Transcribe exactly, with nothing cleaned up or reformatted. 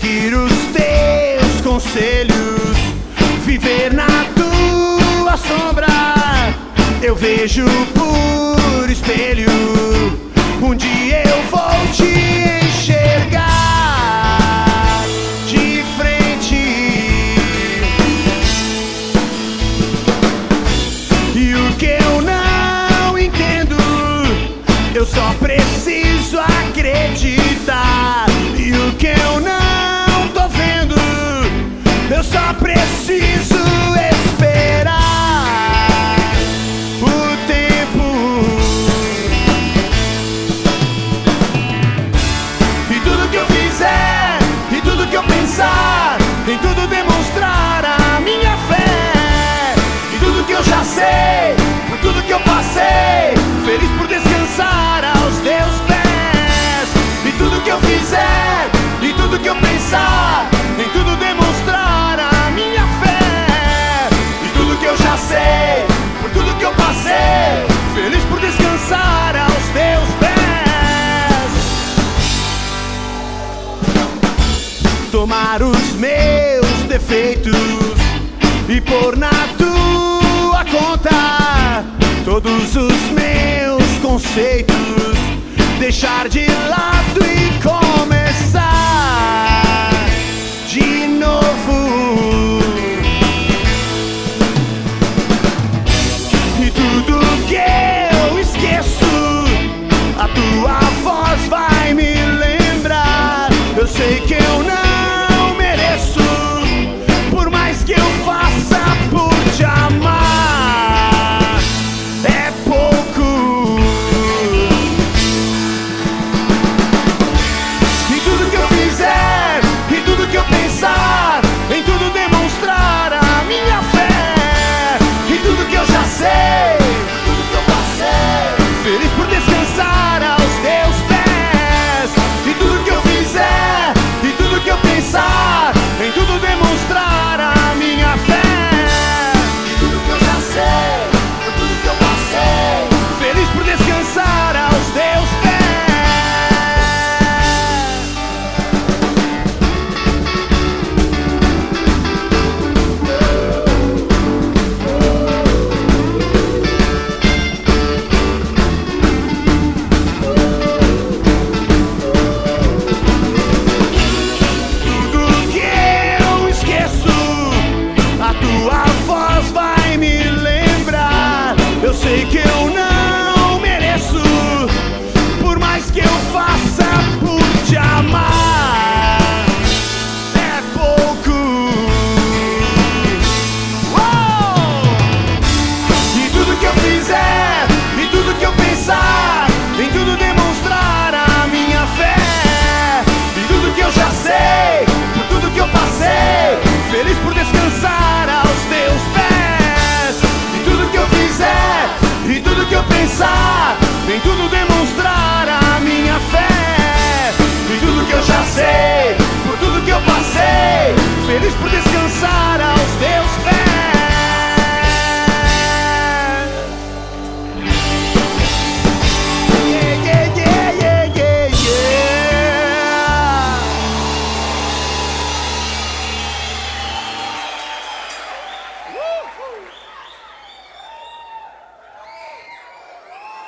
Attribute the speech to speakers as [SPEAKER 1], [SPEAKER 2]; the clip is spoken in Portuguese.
[SPEAKER 1] seguir os teus conselhos, viver na tua sombra. Eu vejo por espelho, um dia eu vou te enxergar de frente. E o que eu não entendo, eu só preciso acreditar. E o que eu não tô vendo, eu só preciso esperar o tempo. E tudo que eu fizer, e tudo que eu pensar, em tudo demonstrar a minha fé. E tudo que eu já sei, por tudo que eu passei, feliz por descansar aos teus pés. E tudo que eu fizer, e tudo que eu pensar, em tudo demonstrar a minha fé. E tudo que eu já sei, por tudo que eu passei, feliz por descansar aos teus pés. Tomar os meus defeitos e pôr na tua conta todos os meus conceitos, deixar de lado e começar de novo. E tudo que eu esqueço, a tua voz vai me lembrar. Eu sei que eu não mereço, por mais que eu faça por te amar, é pouco. E tudo que eu fizer, e tudo que eu pensar, em tudo demonstrar a minha fé. E tudo que eu já sei, tudo que eu passei, feliz por descansar aos teus pés. E tudo que eu fizer, e tudo que eu pensar, em tudo demonstrar a minha fé. E tudo que eu já sei, tudo que eu passei, feliz por descansar aos teus pés. Tudo que eu esqueço, a tua voz vai me lembrar. Eu sei que eu não mereço, por mais que eu faça por te amar, é pouco. Uou! E tudo que eu fizer, e tudo que eu pensar, em tudo demonstrar a minha fé. E tudo que eu já sei, por tudo que eu passei, feliz por descansar aos teus pés. E tudo que eu fizer, e tudo que eu pensar, em tudo demonstrar